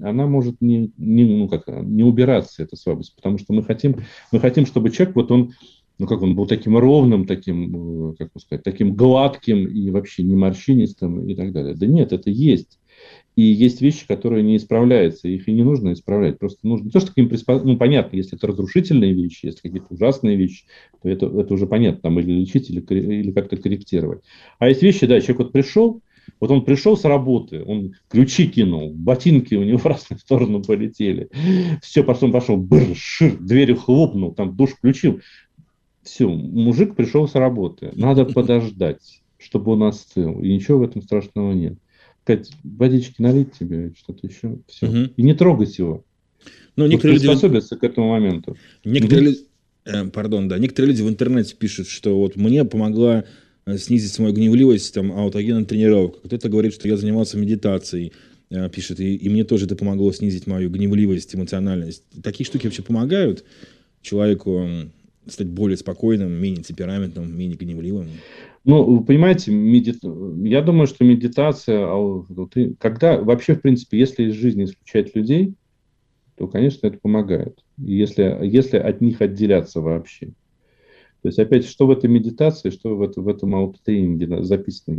не убираться, эта слабость. Потому что мы хотим, чтобы человек, вот он был таким ровным, таким, как бы сказать, таким гладким и вообще не морщинистым и так далее. Да нет, это есть. И есть вещи, которые не исправляются, их и не нужно исправлять. Просто нужно не то, что к ним понятно, если это разрушительные вещи, если какие-то ужасные вещи, то это уже понятно, там или лечить, или как-то корректировать. А есть вещи, да, человек он пришел с работы, он ключи кинул, ботинки у него в разные стороны полетели. Все, потом пошел, дверью хлопнул, там душ включил. Все, мужик пришел с работы. Надо подождать, чтобы он остыл. И ничего в этом страшного нет. Сказать, водички налить тебе, что-то еще. Все. Угу. И не трогать его. Но некоторые люди приспособятся к этому моменту. Некоторые люди в интернете пишут, что вот мне помогла снизить мою гневливость аутогенная тренировка. Кто-то говорит, что я занимался медитацией, пишет, и мне тоже это помогло снизить мою гневливость, эмоциональность. Такие штуки вообще помогают человеку стать более спокойным, менее темпераментным, менее гневливым? Вы понимаете, я думаю, что медитация, когда вообще, в принципе, если из жизни исключать людей, то, конечно, это помогает. Если от них отделяться вообще. То есть, опять, что в этой медитации, что в этом аутотренинге записано,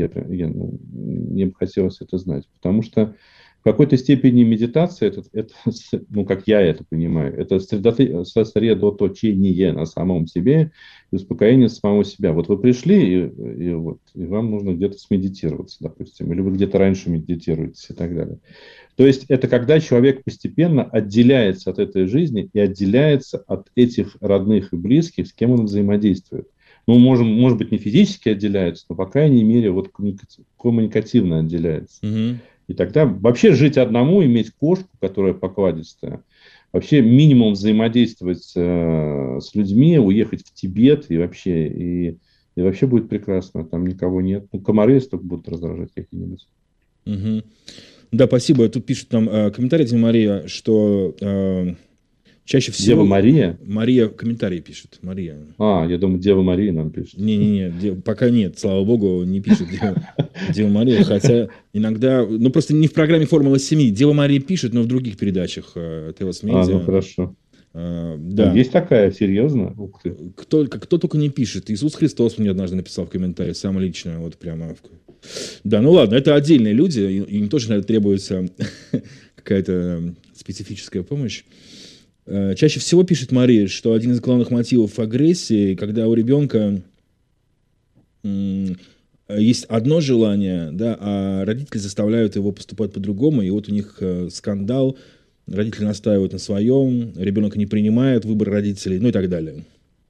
мне бы хотелось это знать. Потому что в какой-то степени медитация, это, как я это понимаю, это сосредоточение на самом себе и успокоение самого себя. Вот вы пришли, и вам нужно где-то смедитироваться, допустим, или вы где-то раньше медитируете и так далее. То есть это когда человек постепенно отделяется от этой жизни и отделяется от этих родных и близких, с кем он взаимодействует. Может быть, не физически отделяется, но, по крайней мере, коммуникативно отделяется. Угу. И тогда вообще жить одному, иметь кошку, которая покладистая, вообще минимум взаимодействовать с людьми, уехать в Тибет и вообще И вообще будет прекрасно, там никого нет. Ну, комары, если только будут раздражать какие-нибудь. Мгм. Да, спасибо. Тут пишет нам комментарий, Дева Мария, что чаще всего... Дева Мария? Мария комментарий пишет. Мария. Я думаю, Дева Мария нам пишет. Не-не-не, пока нет, слава богу, не пишет Дева Мария, хотя иногда, ну просто не в программе «Формула семьи». Дева Мария пишет, но в других передачах ТВС Медиа. Ну хорошо. Да. Есть такая, серьезно? Ух ты. Кто только не пишет. Иисус Христос мне однажды написал в комментарии, сам лично, вот прямо. Да, ну ладно, это отдельные люди, им тоже, наверное, требуется какая-то специфическая помощь. Чаще всего пишет Мария, что один из главных мотивов агрессии, когда у ребенка есть одно желание, да, а родители заставляют его поступать по-другому, и вот у них скандал, родители настаивают на своем, ребенок не принимает выбор родителей, ну и так далее.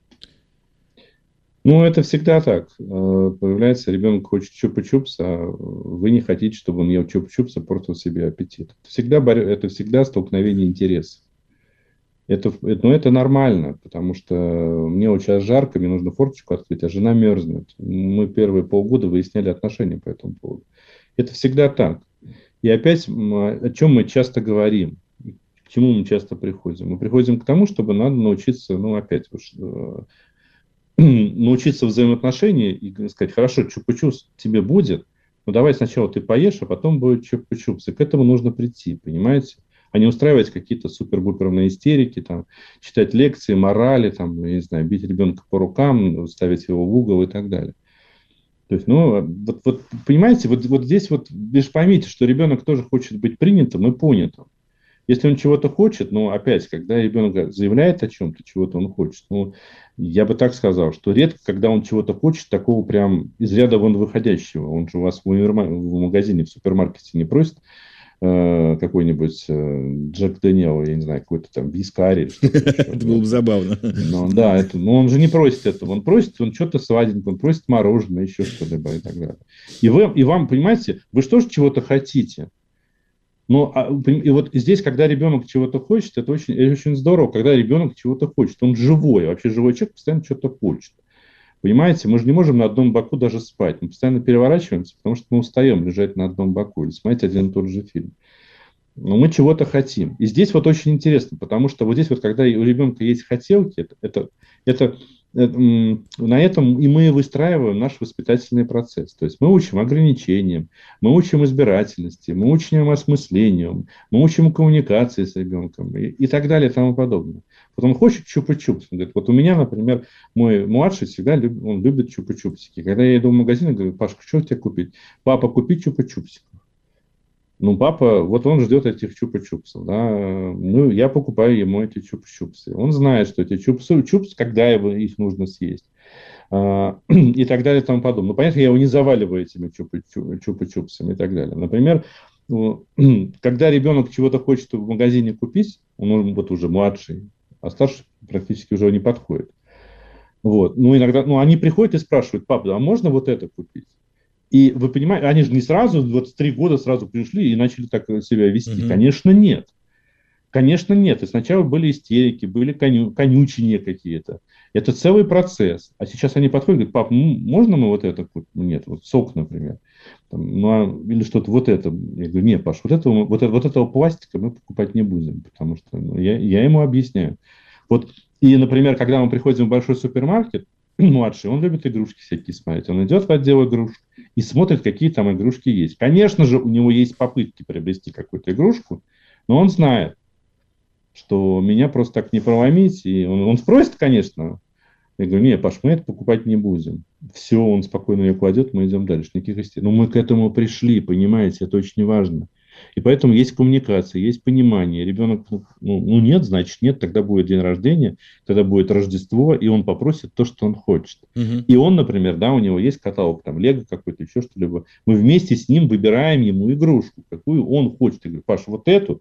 Ну, это всегда так. Появляется ребенок хочет чупа-чупс, а вы не хотите, чтобы он ел чупа-чупс, а портил себе аппетит. Это всегда столкновение интересов. Это нормально, потому что мне вот сейчас жарко, мне нужно форточку открыть, а жена мерзнет. Мы первые полгода выясняли отношения по этому поводу. Это всегда так. И опять, о чем мы часто говорим, к чему мы часто приходим? Мы приходим к тому, чтобы надо научиться, научиться взаимоотношения и сказать, хорошо, чупа-чупс тебе будет, но давай сначала ты поешь, а потом будет чупа-чупс. И к этому нужно прийти, понимаете? А не устраивать какие-то супер-буперные истерики, там, читать лекции, морали, там, я не знаю, бить ребенка по рукам, ставить его в угол и так далее. То есть, понимаете, вот здесь лишь поймите, что ребенок тоже хочет быть принятым и понятым. Если он чего-то хочет, опять, когда ребенок заявляет о чем-то, чего-то он хочет, я бы так сказал, что редко, когда он чего-то хочет, такого прям из ряда вон выходящего. Он же у вас в магазине, в супермаркете не просит какой-нибудь Джек Дэниел, я не знаю, какой-то там вискарь. Это было бы забавно. Он же не просит этого. Он что-то сладенькое, он просит мороженое, еще что-либо и так далее. И вам, понимаете, вы же тоже чего-то хотите. И вот здесь, когда ребенок чего-то хочет, это очень здорово, когда ребенок чего-то хочет. Он живой, вообще живой человек постоянно что-то хочет. Понимаете, мы же не можем на одном боку даже спать. Мы постоянно переворачиваемся, потому что мы устаем лежать на одном боку или смотреть один и тот же фильм. Но мы чего-то хотим. И здесь вот очень интересно, потому что вот здесь вот, когда у ребенка есть хотелки, на этом и мы выстраиваем наш воспитательный процесс. То есть мы учим ограничениям, мы учим избирательности, мы учим осмыслению, мы учим коммуникации с ребенком и так далее и тому подобное. Вот он хочет чупа-чупс. Он говорит, вот у меня, например, мой младший всегда любит чупа-чупсики. Когда я иду в магазин, я говорю, Пашка, что тебе купить? Папа, купи чупа-чупсиков. Папа, вот он ждет этих чупа-чупсов, да, я покупаю ему эти чупа-чупсы. Он знает, что эти чупсы, когда их нужно съесть, и так далее и тому подобное. Понятно, я его не заваливаю этими чупа-чупсами и так далее. Например, когда ребенок чего-то хочет в магазине купить, он вот уже младший, а старший практически уже не подходит. Иногда, они приходят и спрашивают, папа, а можно вот это купить? И вы понимаете, они же не сразу, 23 года сразу пришли и начали так себя вести. Конечно, нет. Конечно, нет. И сначала были истерики, были конючения какие-то. Это целый процесс. А сейчас они подходят и говорят, пап, можно мы вот это купим? Нет, вот сок, например. Или что-то вот это. Я говорю, нет, Паш, вот этого пластика мы покупать не будем. Потому что я ему объясняю. И, например, когда мы приходим в большой супермаркет, младший, он любит игрушки всякие смотреть. Он идет в отдел игрушек и смотрит, какие там игрушки есть. Конечно же, у него есть попытки приобрести какую-то игрушку, но он знает, что меня просто так не проломить. И он спросит, конечно. Я говорю, нет, Паш, мы это покупать не будем. Все, он спокойно ее кладет, мы идем дальше. Никаких истерик. Но мы к этому пришли, понимаете, это очень важно. И поэтому есть коммуникация, есть понимание. Ребенок, нет, значит нет, тогда будет день рождения, тогда будет Рождество, и он попросит то, что он хочет. И он, например, у него есть каталог, там, Лего какой-то, еще что-либо. Мы вместе с ним выбираем ему игрушку, какую он хочет. Я говорю, Паша, вот эту.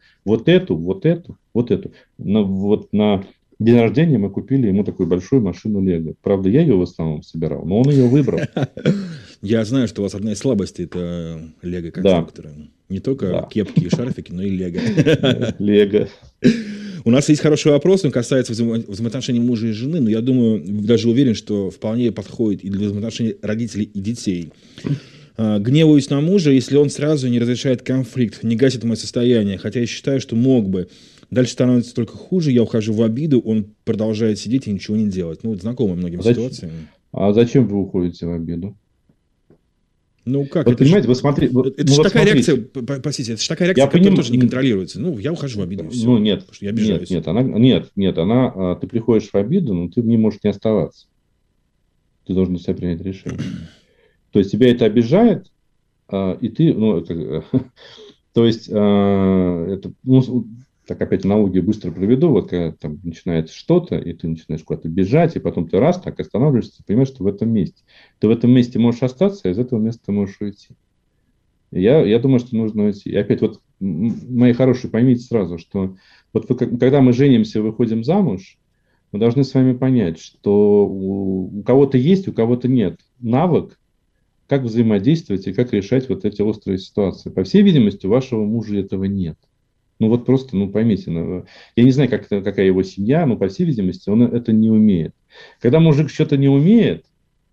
На день рождения мы купили ему такую большую машину Лего. Правда, я ее в основном собирал, но он ее выбрал. Я знаю, что у вас одна из слабостей – это лего-конструкторы. Да. Не только кепки и шарфики, но и лего. Лего. У нас есть хороший вопрос, он касается взаимоотношений мужа и жены, но я думаю, даже уверен, что вполне подходит и для взаимоотношений родителей и детей. Гневаюсь на мужа, если он сразу не разрешает конфликт, не гасит мое состояние, хотя я считаю, что мог бы. Дальше становится только хуже, я ухожу в обиду, он продолжает сидеть и ничего не делать. Ну, вот знакомы многим ситуациям. А зачем вы уходите в обиду? Ну, как? Вот Это понимаете, вы смотрите... это же такая реакция, простите, это же такая реакция, которая тоже не контролируется. Ну, я ухожу в обиду, и все. Ну, нет, потому что я обижаюсь. ты приходишь в обиду, но ты в ней можешь не оставаться. Ты должен для себя принять решение. То есть, тебя это обижает, и ты... То есть, это... Так опять аналогию быстро проведу, вот когда там начинается что-то, и ты начинаешь куда-то бежать, и потом ты раз так останавливаешься, понимаешь, что в этом месте. Ты в этом месте можешь остаться, а из этого места ты можешь уйти. Я думаю, что нужно уйти. И опять вот, мои хорошие, поймите сразу, что вот когда мы женимся, выходим замуж, мы должны с вами понять, что у кого-то есть, у кого-то нет навык, как взаимодействовать и как решать вот эти острые ситуации. По всей видимости, у вашего мужа этого нет. Ну вот просто, поймите, я не знаю, какая его семья, но по всей видимости он это не умеет. Когда мужик что-то не умеет,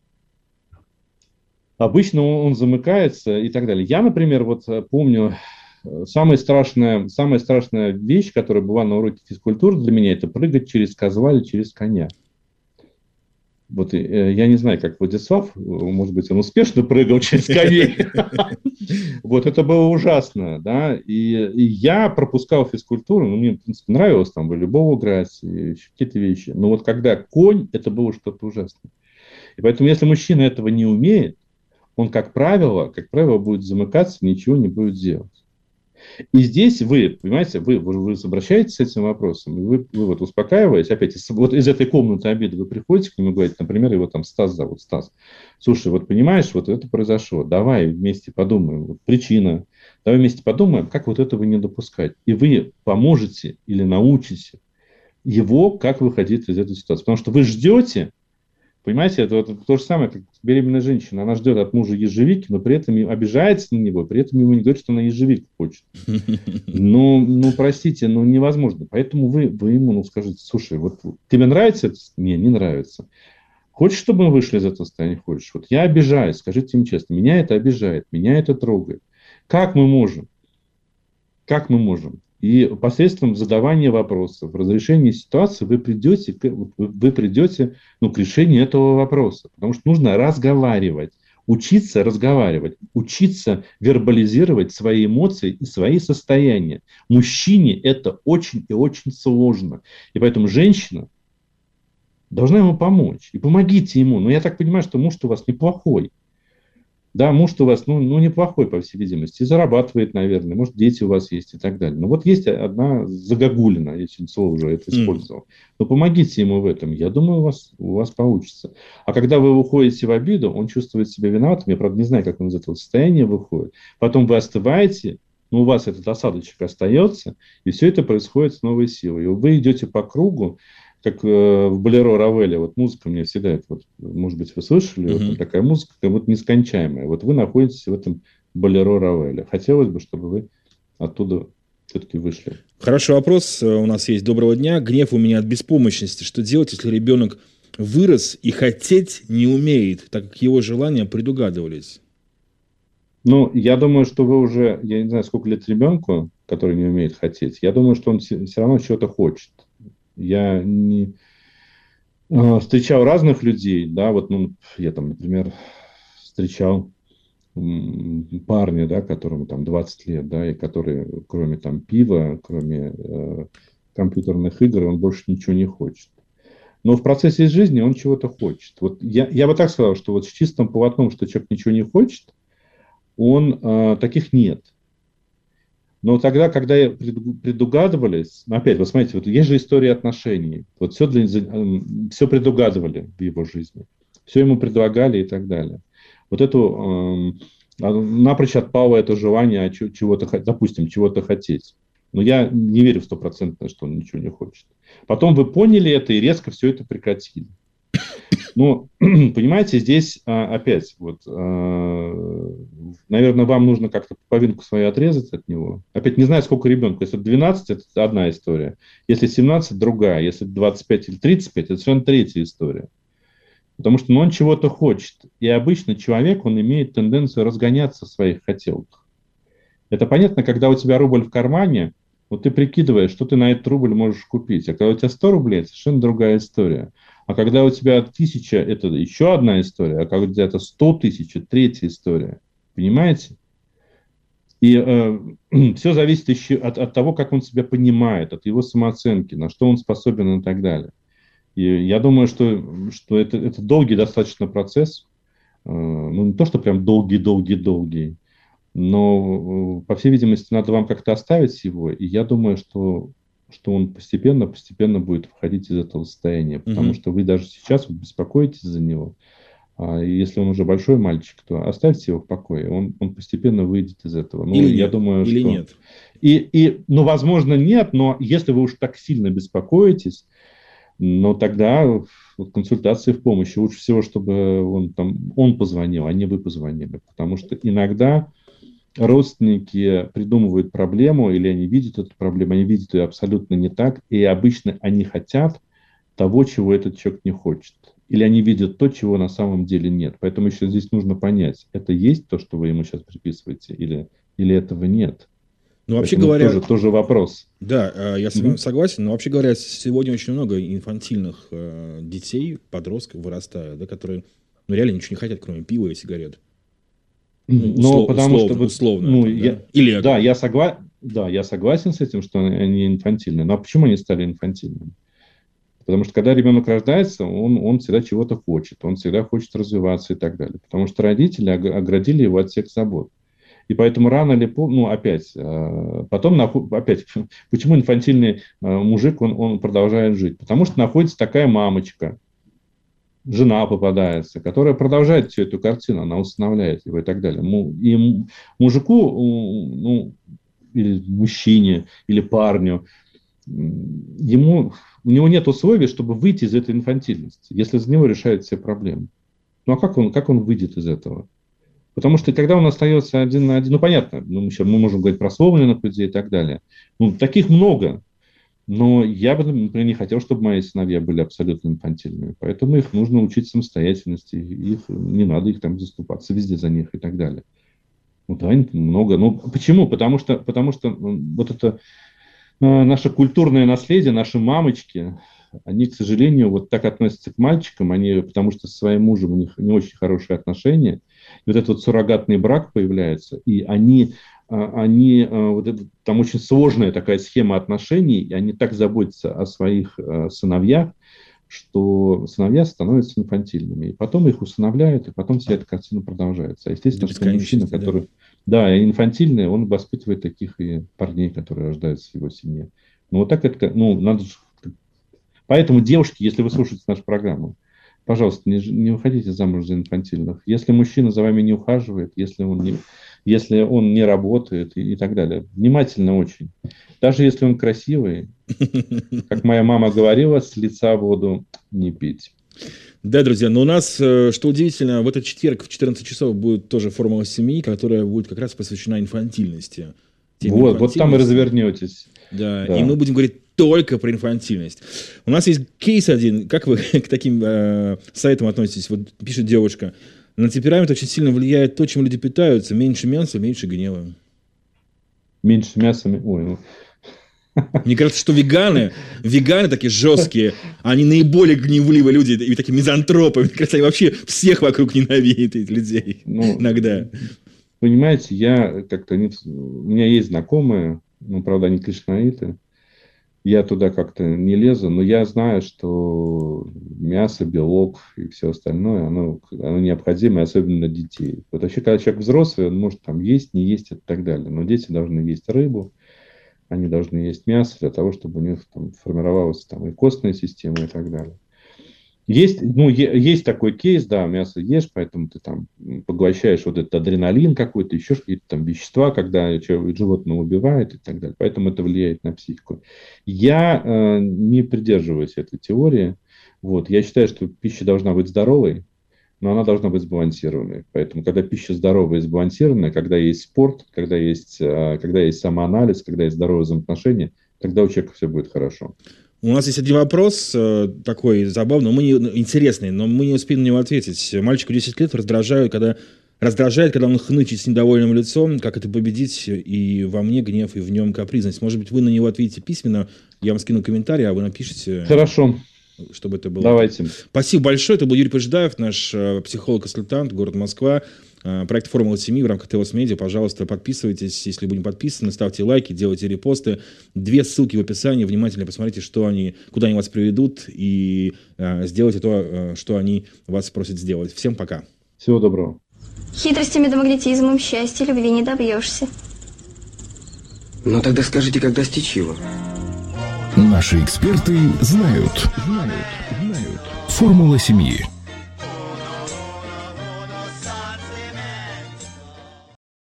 обычно он замыкается и так далее. Я, например, вот помню, самая страшная вещь, которая была на уроке физкультуры для меня, это прыгать через козла или через коня. Вот я не знаю, как Владислав, может быть, он успешно прыгал через коней. Вот это было ужасно, да. И я пропускал физкультуру, мне, в принципе, нравилось там волейбол играть, и какие-то вещи. Но вот когда конь, это было что-то ужасное. И поэтому, если мужчина этого не умеет, он, как правило, будет замыкаться, ничего не будет делать. И здесь вы, понимаете, вы обращаетесь с этим вопросом, и вы вот успокаиваетесь, опять, вот из этой комнаты обеда вы приходите к нему и говорите, например, его там Стас зовут, Стас, слушай, вот понимаешь, вот это произошло, давай вместе подумаем, вот причина, давай вместе подумаем, как вот этого не допускать. И вы поможете или научите его, как выходить из этой ситуации. Потому что вы ждете, понимаете, это вот то же самое, как беременная женщина. Она ждет от мужа ежевики, но при этом обижается на него, при этом ему не говорит, что она ежевику хочет. Простите, невозможно. Поэтому вы ему скажите, слушай, вот тебе нравится это? Не нравится. Хочешь, чтобы мы вышли из этого состояния? Хочешь? Вот я обижаюсь, скажите им честно, меня это обижает, меня это трогает. Как мы можем? И посредством задавания вопросов, разрешения ситуации вы придете к решению этого вопроса. Потому что нужно разговаривать, учиться разговаривать, учиться вербализировать свои эмоции и свои состояния. Мужчине это очень и очень сложно. И поэтому женщина должна ему помочь. И помогите ему. Но я так понимаю, что муж у вас неплохой. Да, муж у вас, неплохой, по всей видимости, и зарабатывает, наверное, может, дети у вас есть и так далее. Но вот есть одна загогулина, я сегодня слово уже это использовал. Но помогите ему в этом, я думаю, у вас получится. А когда вы уходите в обиду, он чувствует себя виноватым, я, правда, не знаю, как он из этого состояния выходит. Потом вы остываете, но у вас этот осадочек остается, и все это происходит с новой силой. И вы идете по кругу, как в «Болеро» Равеля, вот музыка мне всегда, это вот, может быть, вы слышали, вот такая музыка, как будто нескончаемая. Вот вы находитесь в этом «Болеро» Равеля. Хотелось бы, чтобы вы оттуда все-таки вышли. Хороший вопрос у нас есть. Доброго дня. Гнев у меня от беспомощности. Что делать, если ребенок вырос и хотеть не умеет, так как его желания предугадывались? Я думаю, что вы уже, я не знаю, сколько лет ребенку, который не умеет хотеть, я думаю, что он все равно чего-то хочет. Я не встречал разных людей, да, вот, я там, например, встречал парня, да, которому там 20 лет, да, и который, кроме там пива, кроме компьютерных игр, он больше ничего не хочет. Но в процессе жизни он чего-то хочет. Вот я бы так сказал, что вот с чистым полотном, что человек ничего не хочет, таких нет. Но тогда, когда предугадывались, опять, вот смотрите, вот есть же история отношений, вот все предугадывали в его жизни, все ему предлагали и так далее. Вот напрочь отпало это желание чего-то хотеть. Но я не верю в 100%, что он ничего не хочет. Потом вы поняли это и резко все это прекратили. Ну, понимаете, здесь опять, наверное, вам нужно как-то половинку свою отрезать от него. Опять не знаю, сколько ребенку. Если 12, это одна история. Если 17, другая. Если 25 или 35, это совершенно третья история. Потому что он чего-то хочет. И обычно человек, он имеет тенденцию разгоняться в своих хотелках. Это понятно, когда у тебя рубль в кармане, вот ты прикидываешь, что ты на этот рубль можешь купить. А когда у тебя 100 рублей, это совершенно другая история. А когда у тебя 1000, это еще одна история. А когда у тебя это 100 тысяч, это третья история. Понимаете? И все зависит еще от того, как он себя понимает, от его самооценки, на что он способен и так далее. И я думаю, что это долгий достаточно процесс. Ну, не то, что прям долгий-долгий-долгий, но, по всей видимости, надо вам как-то оставить его. И я думаю, что он постепенно будет выходить из этого состояния. Потому что вы даже сейчас вот беспокоитесь за него. А если он уже большой мальчик, то оставьте его в покое. Он постепенно выйдет из этого. Ну, Или я нет, думаю, или что... нет. Ну, возможно, нет, но если вы уж так сильно беспокоитесь, но тогда вот консультации в помощи. Лучше всего, чтобы он позвонил, а не вы позвонили. Потому что иногда родственники придумывают проблему, или они видят эту проблему, они видят ее абсолютно не так, и обычно они хотят того, чего этот человек не хочет. Или они видят то, чего на самом деле нет. Поэтому еще здесь нужно понять, это есть то, что вы ему сейчас приписываете, или этого нет. Ну, вообще Поэтому говоря, тоже вопрос. да, я с вами согласен, но вообще говоря, сегодня очень много инфантильных детей, подростков вырастают, да, которые реально ничего не хотят, кроме пива и сигарет. Но потому что условно. Ну, Или да, я согласен с этим, что они инфантильны. Но почему они стали инфантильными? Потому что когда ребенок рождается, он всегда чего-то хочет, он всегда хочет развиваться и так далее. Потому что родители оградили его от всех забот. И поэтому рано или поздно, опять, почему инфантильный мужик, он продолжает жить? Потому что находится такая мамочка, жена попадается, которая продолжает всю эту картину, она усыновляет его и так далее. И мужику, или мужчине, или парню, у него нет условий, чтобы выйти из этой инфантильности, если за него решают все проблемы. Ну а как он выйдет из этого? Потому что когда он остается один на один, понятно, мы можем говорить про сломленных людей и так далее. Таких много. Но я бы, например, не хотел, чтобы мои сыновья были абсолютно инфантильными. Поэтому их нужно учить самостоятельности. Не надо их там заступаться везде за них и так далее. Много. Почему? Потому что вот это наше культурное наследие, наши мамочки, они, к сожалению, вот так относятся к мальчикам, потому что со своим мужем у них не очень хорошие отношения. И вот этот суррогатный брак появляется, и там очень сложная такая схема отношений, и они так заботятся о своих сыновьях, что сыновья становятся инфантильными. И потом их усыновляют, и потом вся эта картина продолжается. А естественно, что мужчина, который инфантильный, он воспитывает таких и парней, которые рождаются в его семье. Надо же. Поэтому, девушки, если вы слушаете нашу программу, пожалуйста, не выходите замуж за инфантильных. Если мужчина за вами не ухаживает, если он не работает и так далее, внимательно очень. Даже если он красивый, как моя мама говорила, с лица воду не пить. Да, друзья, но у нас, что удивительно, в этот четверг в 14 часов будет тоже формула семьи, которая будет как раз посвящена инфантильности. Вот там и развернетесь. Да, и мы будем говорить только про инфантильность. У нас есть кейс один. Как вы к таким сайтам относитесь? Вот пишет девушка. На темперамент очень сильно влияет то, чем люди питаются. Меньше мяса, меньше гнева. Меньше мяса... Мне кажется, что веганы такие жесткие, они наиболее гневливые люди и такие мизантропы. Мне кажется, они вообще всех вокруг ненавидят этих людей. Иногда. Понимаете, у меня есть знакомые, правда, они кришнаиты. Я туда как-то не лезу, но я знаю, что мясо, белок и все остальное, оно необходимо, особенно для детей. Вот вообще, когда человек взрослый, он может там есть, не есть и так далее. Но дети должны есть рыбу, они должны есть мясо для того, чтобы у них там формировалась и костная система и так далее. Есть такой кейс, да, мясо ешь, поэтому ты там поглощаешь вот этот адреналин какой-то, еще какие-то там вещества, когда животное убивает и так далее. Поэтому это влияет на психику. Я не придерживаюсь этой теории. Вот. Я считаю, что пища должна быть здоровой, но она должна быть сбалансированной. Поэтому, когда пища здоровая и сбалансированная, когда есть спорт, когда есть самоанализ, когда есть здоровые взаимоотношения, тогда у человека все будет хорошо. У нас есть один вопрос такой забавный, интересный, но мы не успеем на него ответить. Мальчику 10 лет раздражает, когда он хнычет с недовольным лицом, как это победить и во мне гнев, и в нем капризность. Может быть, вы на него ответите письменно, я вам скину комментарий, а вы напишите. Хорошо. Чтобы это было. Давайте. Спасибо большое. Это был Юрий Пожидаев, наш психолог-консультант, город Москва. Проект «Формула семьи» в рамках ТЛС Медиа. Пожалуйста, подписывайтесь, если вы не подписаны, ставьте лайки, делайте репосты. 2 ссылки в описании. Внимательно посмотрите, куда они вас приведут, и сделайте то, что они вас просят сделать. Всем пока. Всего доброго. Хитростями да магнетизмом счастья любви не добьешься. Ну тогда скажите, как достичь его? Наши эксперты знают. Формула семьи.